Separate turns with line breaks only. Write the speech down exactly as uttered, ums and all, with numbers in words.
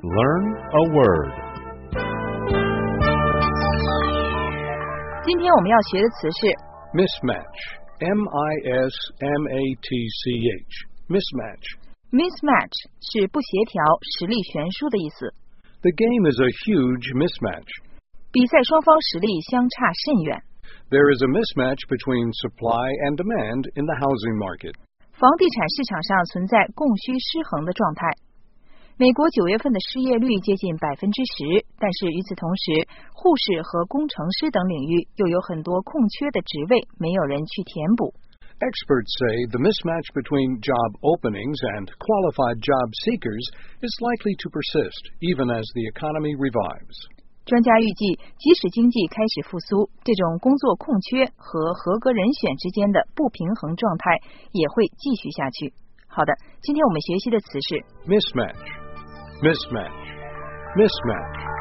Learn a word.
今天我们要学的词是
mismatch. M I S M A T C H. Mismatch.
Mismatch 是不协调、实力悬殊的意思。
The game is a huge mismatch.
比赛双方实力相差甚远。
There is a mismatch between supply and demand in the housing market.
房地产市场上存在供需失衡的状态。美国九月份的失业率接近百分之十，但是与此同时，护士和工程师等领域又有很多空缺的职位，没有人去填补。
Experts say the mismatch between job openings and qualified job seekers is likely to persist, even as the economy revives.
专家预计，即使经济开始复苏，这种工作空缺和合格人选之间的不平衡状态也会继续下去。好的，今天我们学习的词是
mismatch, mismatch, mismatch.